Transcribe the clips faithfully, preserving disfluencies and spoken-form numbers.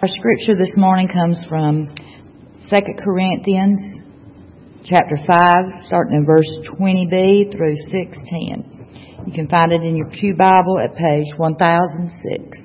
Our scripture this morning comes from Second Corinthians chapter five, starting in verse twenty b through six ten. You can find it in your Pew Bible at page one thousand six.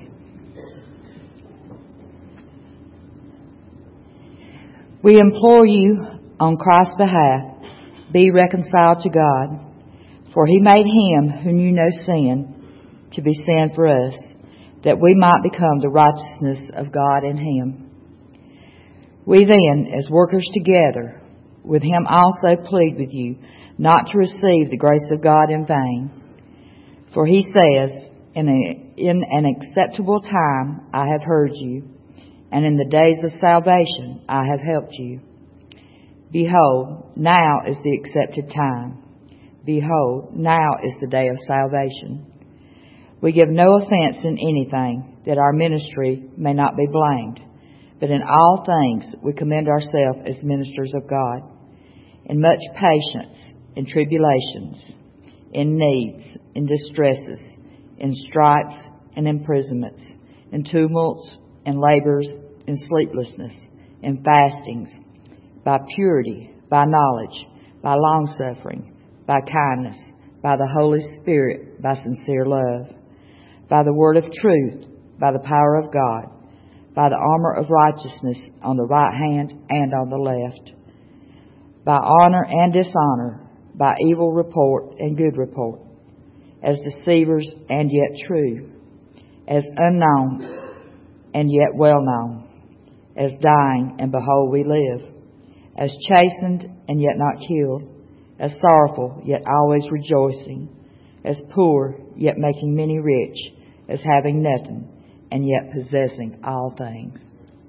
We implore you on Christ's behalf, be reconciled to God. For He made Him who knew no sin to be sin for us, that we might become the righteousness of God in Him. We then, as workers together with Him, also plead with you not to receive the grace of God in vain. For He says, in, a, in an acceptable time I have heard you, and in the days of salvation I have helped you. Behold, now is the accepted time. Behold, now is the day of salvation. We give no offense in anything, that our ministry may not be blamed. But in all things we commend ourselves as ministers of God, in much patience, in tribulations, in needs, in distresses, in stripes and imprisonments, in tumults and labors, in sleeplessness, in fastings, by purity, by knowledge, by longsuffering, by kindness, by the Holy Spirit, by sincere love, by the word of truth, by the power of God, by the armor of righteousness on the right hand and on the left, by honor and dishonor, by evil report and good report, as deceivers and yet true, as unknown and yet well known, as dying and behold we live, as chastened and yet not killed, as sorrowful yet always rejoicing, as poor yet making many rich, as having nothing and yet possessing all things.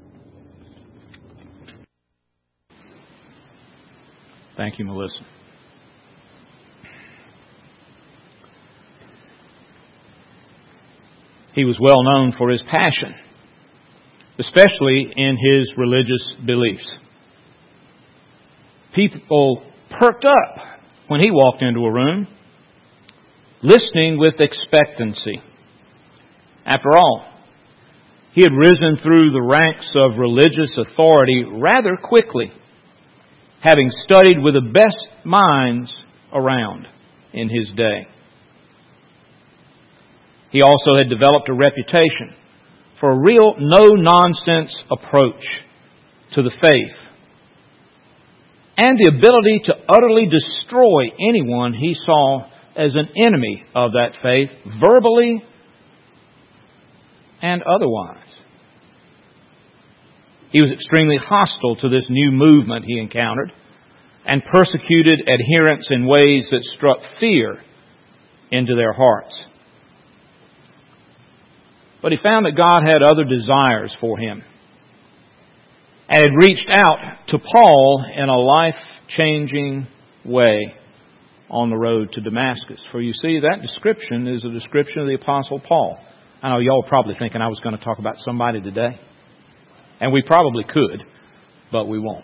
Thank you, Melissa. He was well known for his passion, especially in his religious beliefs. People perked up when he walked into a room, listening with expectancy. After all, he had risen through the ranks of religious authority rather quickly, having studied with the best minds around in his day. He also had developed a reputation for a real no-nonsense approach to the faith, and the ability to utterly destroy anyone he saw as an enemy of that faith, verbally and otherwise. He was extremely hostile to this new movement he encountered, and persecuted adherents in ways that struck fear into their hearts. But he found that God had other desires for him, and had reached out to Paul in a life-changing way on the road to Damascus. For you see, that description is a description of the Apostle Paul. I know y'all are probably thinking I was going to talk about somebody today. And we probably could, but we won't.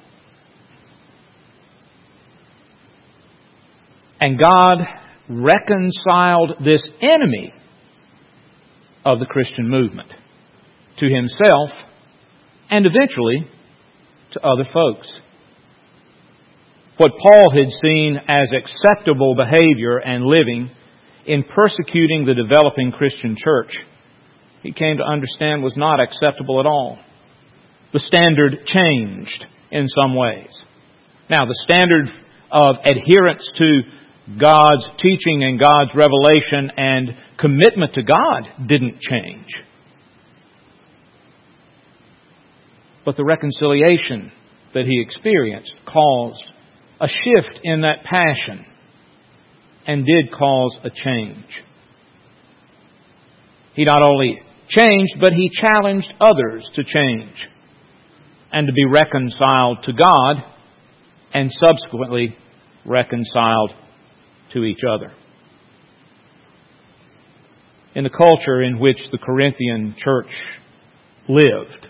And God reconciled this enemy of the Christian movement to Himself, and eventually to other folks. What Paul had seen as acceptable behavior and living in persecuting the developing Christian church, he came to understand was not acceptable at all. The standard changed in some ways. Now, the standard of adherence to God's teaching and God's revelation and commitment to God didn't change. But the reconciliation that he experienced caused a shift in that passion and did cause a change. He not only changed, but he challenged others to change and to be reconciled to God and subsequently reconciled to each other. In the culture in which the Corinthian church lived,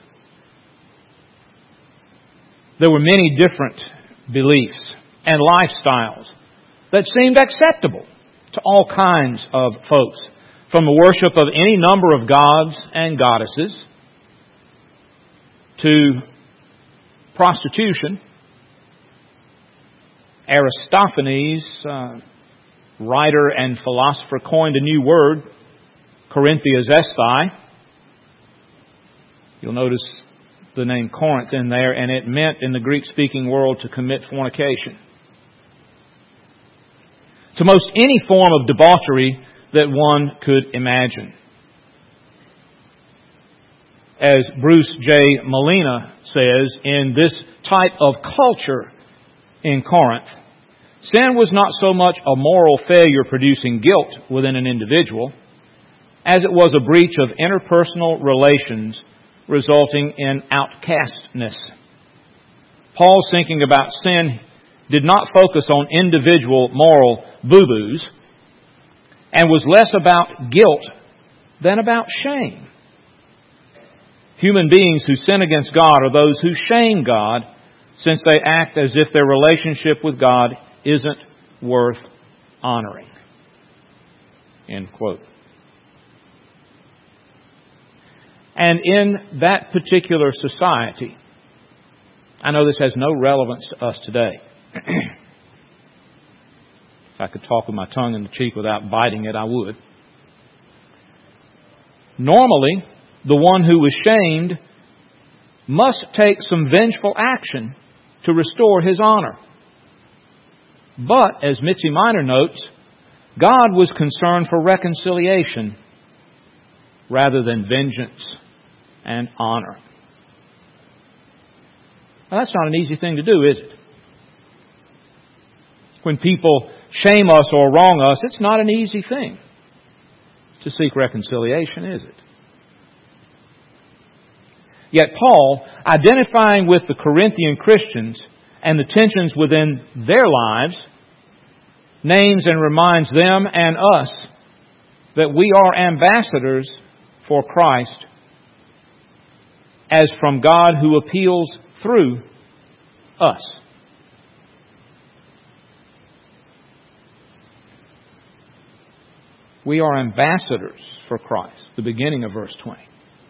there were many different beliefs and lifestyles that seemed acceptable to all kinds of folks, from the worship of any number of gods and goddesses to prostitution. Aristophanes, uh, writer and philosopher, coined a new word, Corinthiazesthai. You'll notice the name Corinth in there, and it meant in the Greek-speaking world to commit fornication. To most any form of debauchery that one could imagine. As Bruce J. Molina says, in this type of culture in Corinth, sin was not so much a moral failure producing guilt within an individual, as it was a breach of interpersonal relations resulting in outcastness. Paul's thinking about sin did not focus on individual moral boo-boos and was less about guilt than about shame. Human beings who sin against God are those who shame God, since they act as if their relationship with God isn't worth honoring. End quote. And in that particular society, I know this has no relevance to us today. If I could talk with my tongue in the cheek without biting it, I would. Normally, the one who was shamed must take some vengeful action to restore his honor. But, as Mitzi Minor notes, God was concerned for reconciliation rather than vengeance and honor. Now, that's not an easy thing to do, is it? When people shame us or wrong us, it's not an easy thing to seek reconciliation, is it? Yet Paul, identifying with the Corinthian Christians and the tensions within their lives, names and reminds them and us that we are ambassadors for Christ, as from God who appeals through us. We are ambassadors for Christ, the beginning of verse twenty.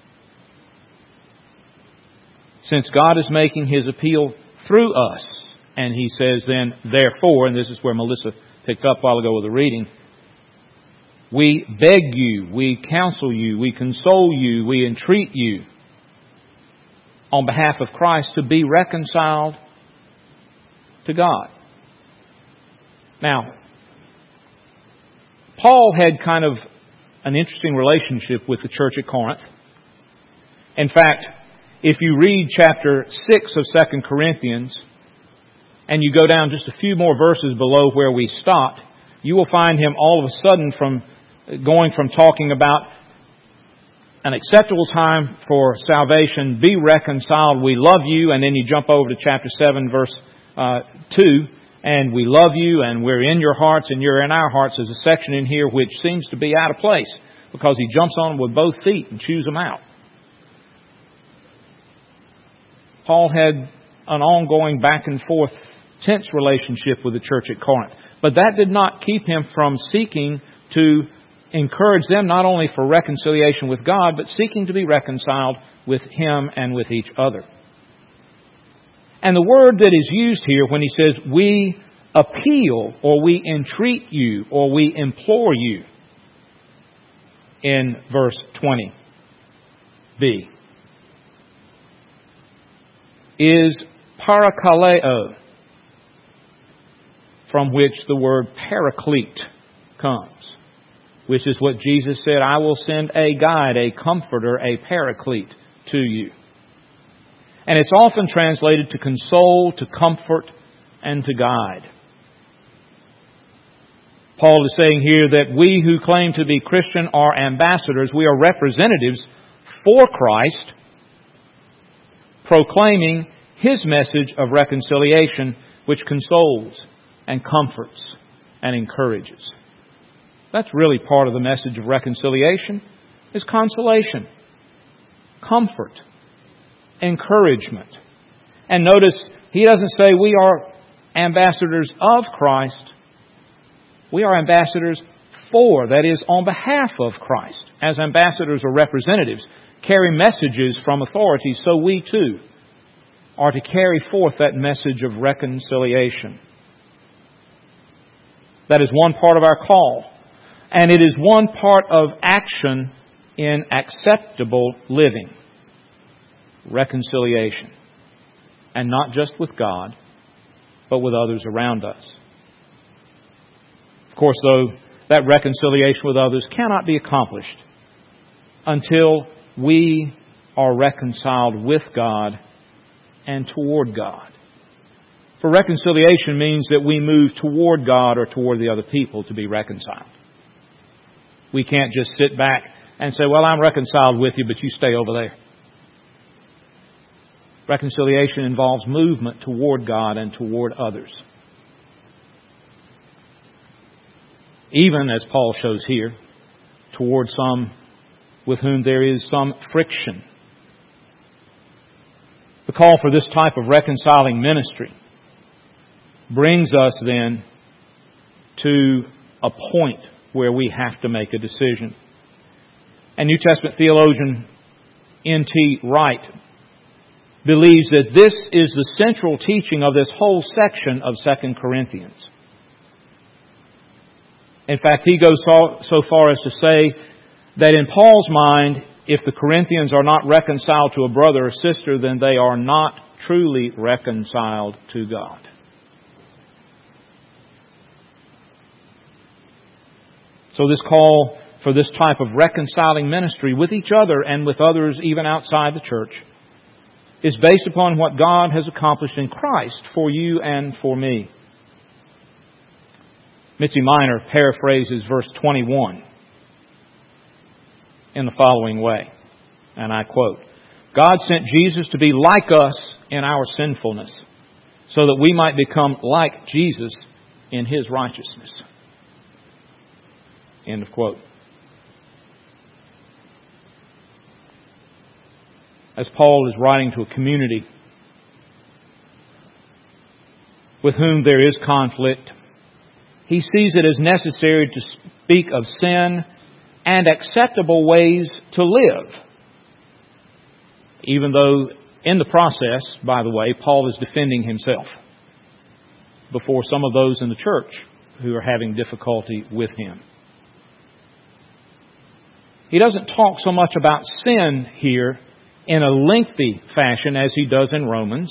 Since God is making His appeal through us, and He says then, therefore, and this is where Melissa picked up a while ago with the reading, we beg you, we counsel you, we console you, we entreat you on behalf of Christ to be reconciled to God. Now, Paul had kind of an interesting relationship with the church at Corinth. In fact, if you read chapter six of Second Corinthians, and you go down just a few more verses below where we stopped, you will find him all of a sudden from going from talking about an acceptable time for salvation, be reconciled, we love you, and then you jump over to chapter seven, verse uh, two, and we love you, and we're in your hearts, and you're in our hearts. There's a section in here which seems to be out of place, because he jumps on them with both feet and chews them out. Paul had an ongoing back and forth tense relationship with the church at Corinth. But that did not keep him from seeking to encourage them not only for reconciliation with God, but seeking to be reconciled with Him and with each other. And the word that is used here when he says, we appeal, or we entreat you, or we implore you, in verse twenty b, is parakaleo, from which the word paraclete comes, which is what Jesus said, I will send a guide, a comforter, a paraclete to you. And it's often translated to console, to comfort, and to guide. Paul is saying here that we who claim to be Christian are ambassadors. We are representatives for Christ, proclaiming His message of reconciliation, which consoles and comforts and encourages. That's really part of the message of reconciliation, is consolation, comfort, encouragement. And notice, he doesn't say we are ambassadors of Christ. We are ambassadors for, that is, on behalf of Christ. As ambassadors or representatives carry messages from authorities, so we too are to carry forth that message of reconciliation. That is one part of our call. And it is one part of action in acceptable living. Reconciliation. And not just with God, but with others around us. Of course, though, that reconciliation with others cannot be accomplished until we are reconciled with God and toward God. For reconciliation means that we move toward God or toward the other people to be reconciled. We can't just sit back and say, well, I'm reconciled with you, but you stay over there. Reconciliation involves movement toward God and toward others. Even, as Paul shows here, toward some with whom there is some friction. The call for this type of reconciling ministry brings us then to a point where we have to make a decision. And New Testament theologian N T Wright believes that this is the central teaching of this whole section of Second Corinthians. In fact, he goes so, so far as to say that in Paul's mind, if the Corinthians are not reconciled to a brother or sister, then they are not truly reconciled to God. So this call for this type of reconciling ministry with each other and with others even outside the church is based upon what God has accomplished in Christ for you and for me. Mitzi Miner paraphrases verse twenty-one in the following way, and I quote, God sent Jesus to be like us in our sinfulness, so that we might become like Jesus in His righteousness. End of quote. As Paul is writing to a community with whom there is conflict, he sees it as necessary to speak of sin and acceptable ways to live. Even though in the process, by the way, Paul is defending himself before some of those in the church who are having difficulty with him. He doesn't talk so much about sin here in a lengthy fashion as he does in Romans.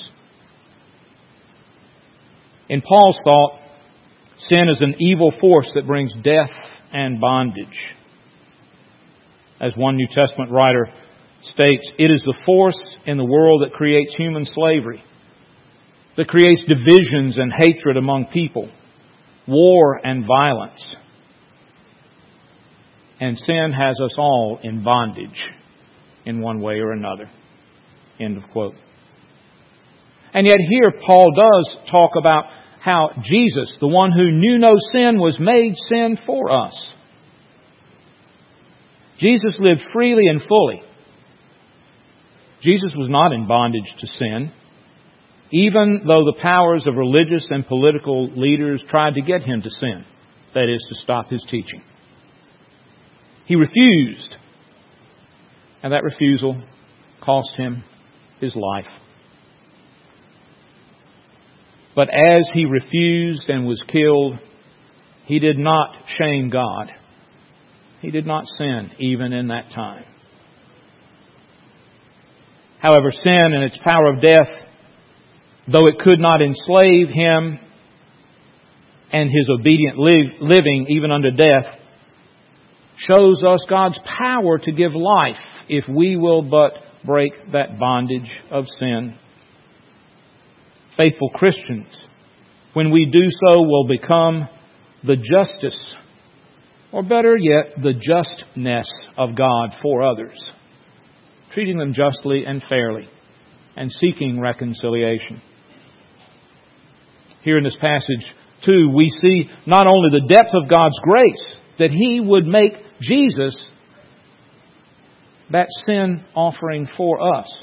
In Paul's thought, sin is an evil force that brings death and bondage. As one New Testament writer states, it is the force in the world that creates human slavery, that creates divisions and hatred among people, war and violence. And sin has us all in bondage in one way or another. End of quote. And yet here Paul does talk about how Jesus, the one who knew no sin, was made sin for us. Jesus lived freely and fully. Jesus was not in bondage to sin, even though the powers of religious and political leaders tried to get him to sin, that is, to stop his teaching. He refused, and that refusal cost him his life. But as he refused and was killed, he did not shame God. He did not sin even in that time. However, sin and its power of death, though it could not enslave him and his obedient live, living even unto death, shows us God's power to give life if we will but break that bondage of sin. Faithful Christians, when we do so, will become the justice, or better yet, the justness of God for others, treating them justly and fairly, and seeking reconciliation. Here in this passage, too, we see not only the depth of God's grace, that He would make Jesus that sin offering for us,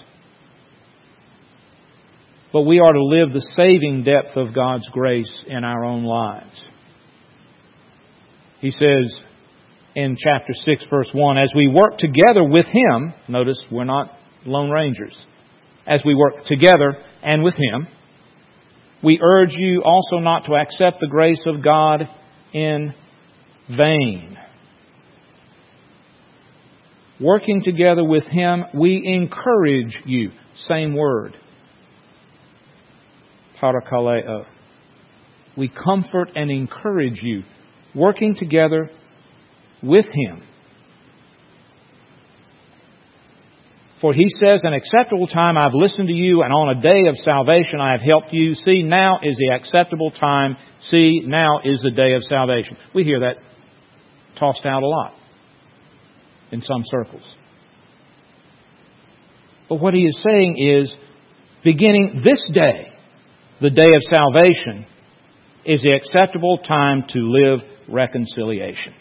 but we are to live the saving depth of God's grace in our own lives. He says in chapter six, verse one, as we work together with Him, notice we're not Lone Rangers, as we work together and with Him, we urge you also not to accept the grace of God in vain. Working together with Him, we encourage you. Same word. Parakaleo. We comfort and encourage you. Working together with Him. For He says, an acceptable time I've listened to you, and on a day of salvation I have helped you. See, now is the acceptable time. See, now is the day of salvation. We hear that tossed out a lot in some circles. But what He is saying is, beginning this day, the day of salvation, is the acceptable time to live reconciliation.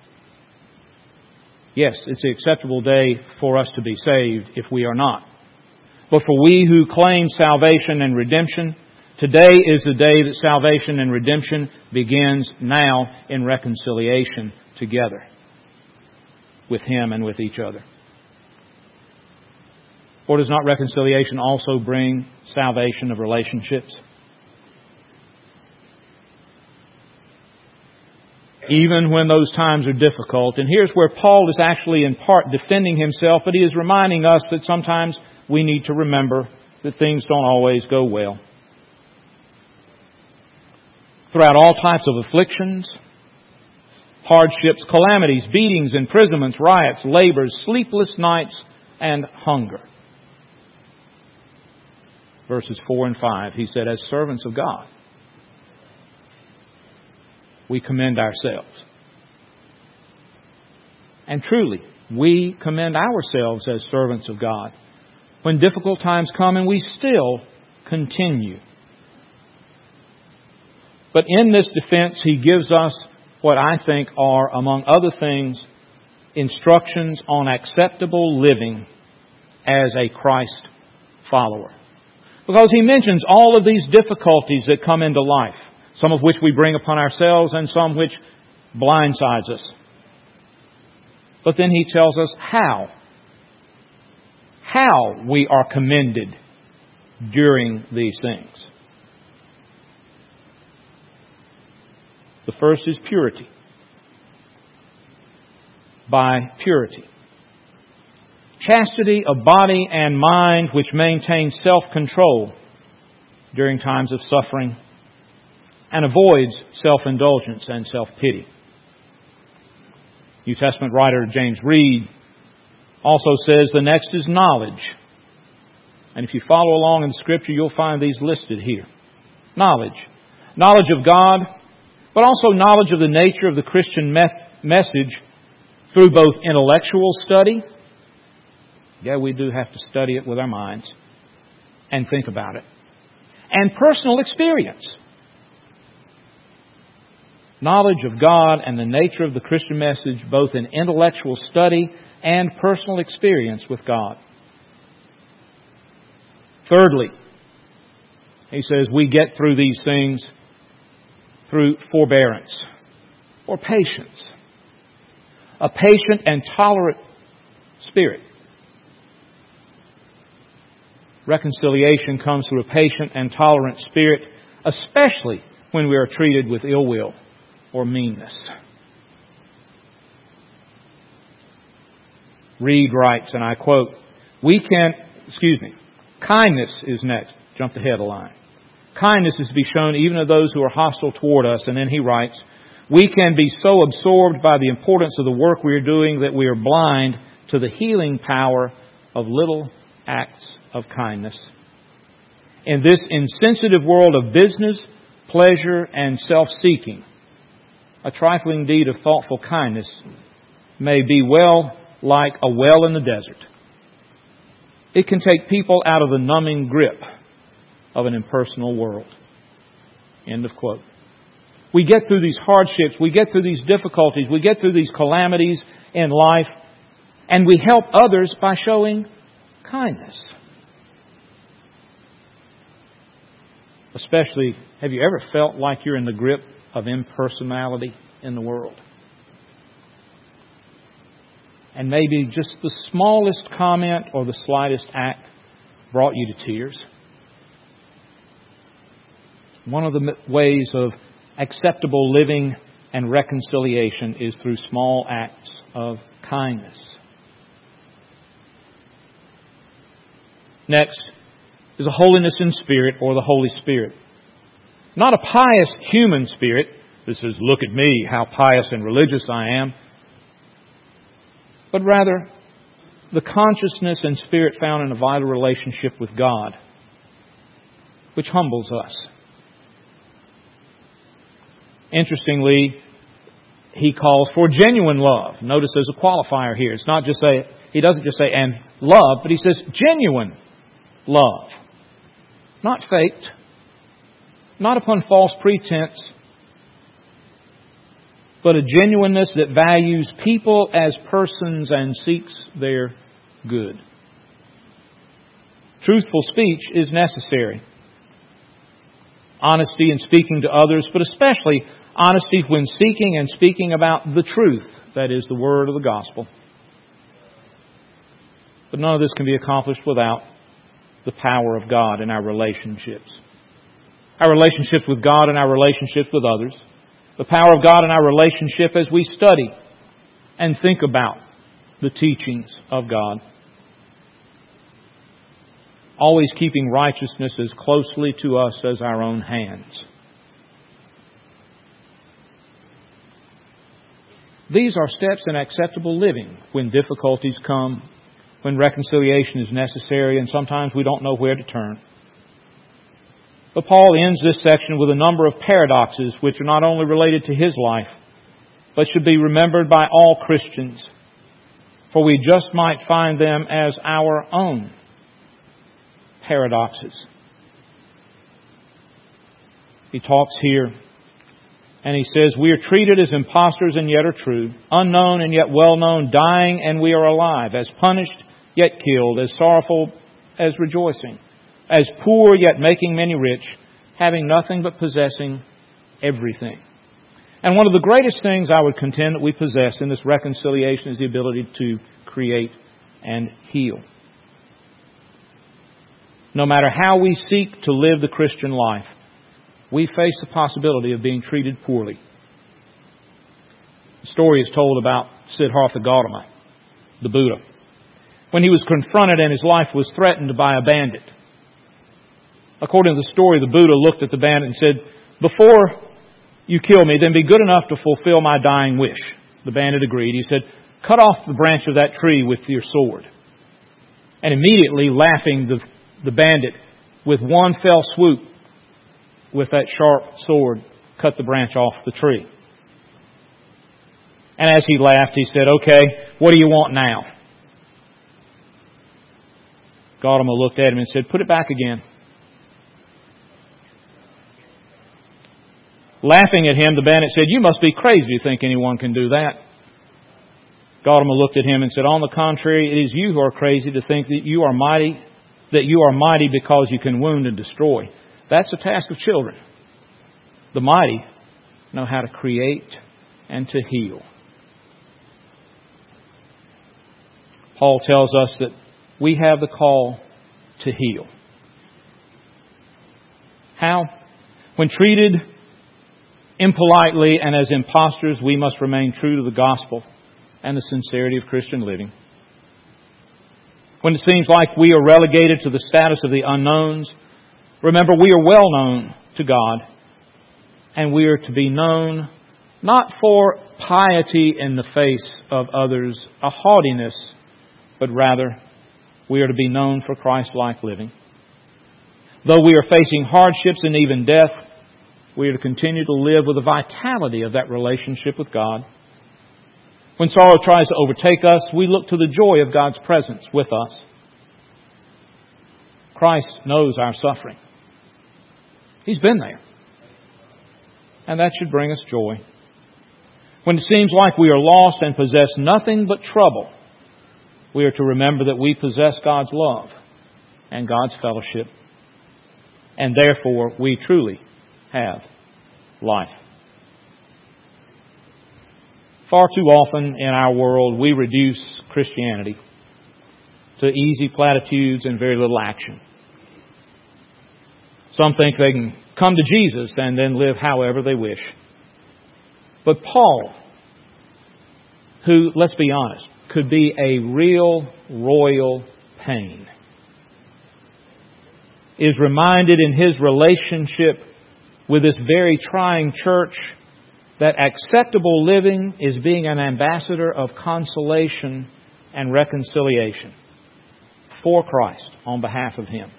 Yes, it's the acceptable day for us to be saved if we are not. But for we who claim salvation and redemption, today is the day that salvation and redemption begins now in reconciliation together with Him and with each other. Or does not reconciliation also bring salvation of relationships? Even when those times are difficult. And here's where Paul is actually in part defending himself, but he is reminding us that sometimes we need to remember that things don't always go well. Throughout all types of afflictions, hardships, calamities, beatings, imprisonments, riots, labors, sleepless nights, and hunger. Verses four and five, he said, as servants of God, we commend ourselves. And truly, we commend ourselves as servants of God when difficult times come, and we still continue. But in this defense, he gives us what I think are, among other things, instructions on acceptable living as a Christ follower. Because he mentions all of these difficulties that come into life, some of which we bring upon ourselves and some which blindsides us. But then he tells us how. How we are commended during these things. The first is purity. By purity. Chastity of body and mind which maintains self-control during times of suffering and avoids self-indulgence and self-pity. New Testament writer James Reed also says the next is knowledge. And if you follow along in Scripture, you'll find these listed here. Knowledge. Knowledge of God, but also knowledge of the nature of the Christian message through both intellectual study. Yeah, we do have to study it with our minds and think about it. And personal experience. Knowledge of God and the nature of the Christian message, both in intellectual study and personal experience with God. Thirdly, he says we get through these things through forbearance or patience. A patient and tolerant spirit. Reconciliation comes through a patient and tolerant spirit, especially when we are treated with ill will or meanness. Reed writes, and I quote, we can, excuse me, kindness is next. Jump ahead a line. Kindness is to be shown even to those who are hostile toward us. And then he writes, we can be so absorbed by the importance of the work we are doing that we are blind to the healing power of little acts of kindness. In this insensitive world of business, pleasure, and self-seeking, a trifling deed of thoughtful kindness may be well like a well in the desert. It can take people out of the numbing grip of an impersonal world. End of quote. We get through these hardships, we get through these difficulties, we get through these calamities in life, and we help others by showing kindness. Especially, have you ever felt like you're in the grip of impersonality in the world? and maybe just the smallest comment or the slightest act brought you to tears. One of the ways of acceptable living and reconciliation is through small acts of kindness. Next is a holiness in spirit, or the Holy Spirit. Not a pious human spirit that says, look at me, how pious and religious I am. But rather, the consciousness and spirit found in a vital relationship with God, which humbles us. Interestingly, he calls for genuine love. Notice there's a qualifier here. It's not just say, he doesn't just say, and love, but he says genuine love. Not faked. Not upon false pretense. But a genuineness that values people as persons and seeks their good. Truthful speech is necessary. Honesty in speaking to others, but especially honesty when seeking and speaking about the truth, that is, the word of the gospel. But none of this can be accomplished without the power of God in our relationships. Our relationships with God and our relationships with others. The power of God in our relationship as we study and think about the teachings of God. Always keeping righteousness as closely to us as our own hands. These are steps in acceptable living when difficulties come, when reconciliation is necessary, and sometimes we don't know where to turn. But Paul ends this section with a number of paradoxes which are not only related to his life, but should be remembered by all Christians, for we just might find them as our own paradoxes. He talks here and he says, we are treated as impostors and yet are true, unknown and yet well known, dying and we are alive, as punished yet killed, as sorrowful as rejoicing, as poor yet making many rich, having nothing but possessing everything. And one of the greatest things I would contend that we possess in this reconciliation is the ability to create and heal. No matter how we seek to live the Christian life, we face the possibility of being treated poorly. The story is told about Siddhartha Gautama, the Buddha, when he was confronted and his life was threatened by a bandit. According to the story, the Buddha looked at the bandit and said, before you kill me, then be good enough to fulfill my dying wish. The bandit agreed. He said, cut off the branch of that tree with your sword. And immediately, laughing, the, the bandit, with one fell swoop, with that sharp sword, cut the branch off the tree. And as he laughed, he said, okay, what do you want now? Gautama looked at him and said, put it back again. Laughing at him, the bandit said, you must be crazy to think anyone can do that. Gautama looked at him and said, on the contrary, it is you who are crazy to think that you are mighty, that you are mighty because you can wound and destroy. That's the task of children. The mighty know how to create and to heal. Paul tells us that we have the call to heal. How? When treated impolitely and as impostors, we must remain true to the gospel and the sincerity of Christian living. When it seems like we are relegated to the status of the unknowns, remember we are well known to God, and we are to be known not for piety in the face of others, a haughtiness, but rather we are to be known for Christ-like living. Though we are facing hardships and even death, we are to continue to live with the vitality of that relationship with God. When sorrow tries to overtake us, we look to the joy of God's presence with us. Christ knows our suffering. He's been there. And that should bring us joy. When it seems like we are lost and possess nothing but trouble, we are to remember that we possess God's love and God's fellowship. And therefore, we truly have life. Far too often in our world we reduce Christianity to easy platitudes and very little action. Some think they can come to Jesus and then live however they wish. But Paul, who, let's be honest, could be a real royal pain, is reminded in his relationship with this very trying church that acceptable living is being an ambassador of consolation and reconciliation for Christ on behalf of Him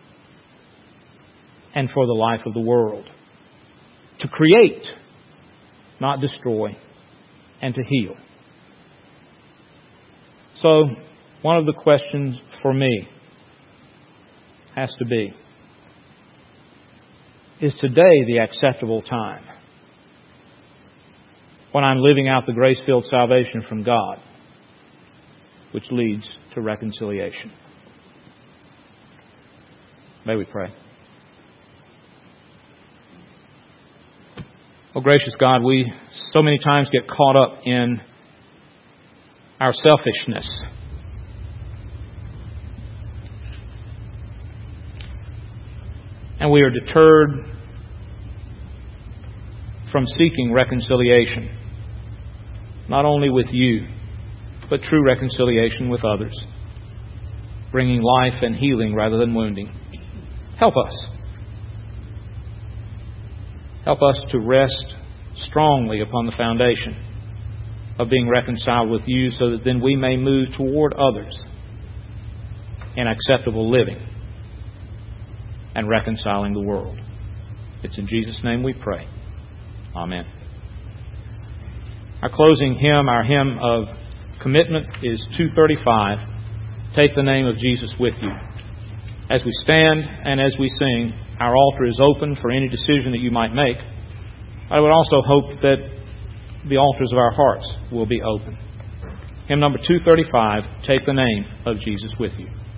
and for the life of the world. To create, not destroy, and to heal. So, one of the questions for me has to be, is today the acceptable time when I'm living out the grace-filled salvation from God, which leads to reconciliation? May we pray. Oh, gracious God, we so many times get caught up in our selfishness. And we are deterred from seeking reconciliation, not only with you, but true reconciliation with others, bringing life and healing rather than wounding. Help us. Help us to rest strongly upon the foundation of being reconciled with you, so that then we may move toward others in acceptable living and reconciling the world. It's in Jesus' name we pray. Amen. Our closing hymn, our hymn of commitment, is two thirty-five, Take the Name of Jesus With You. As we stand and as we sing, our altar is open for any decision that you might make. I would also hope that the altars of our hearts will be open. Hymn number two thirty-five, Take the Name of Jesus With You.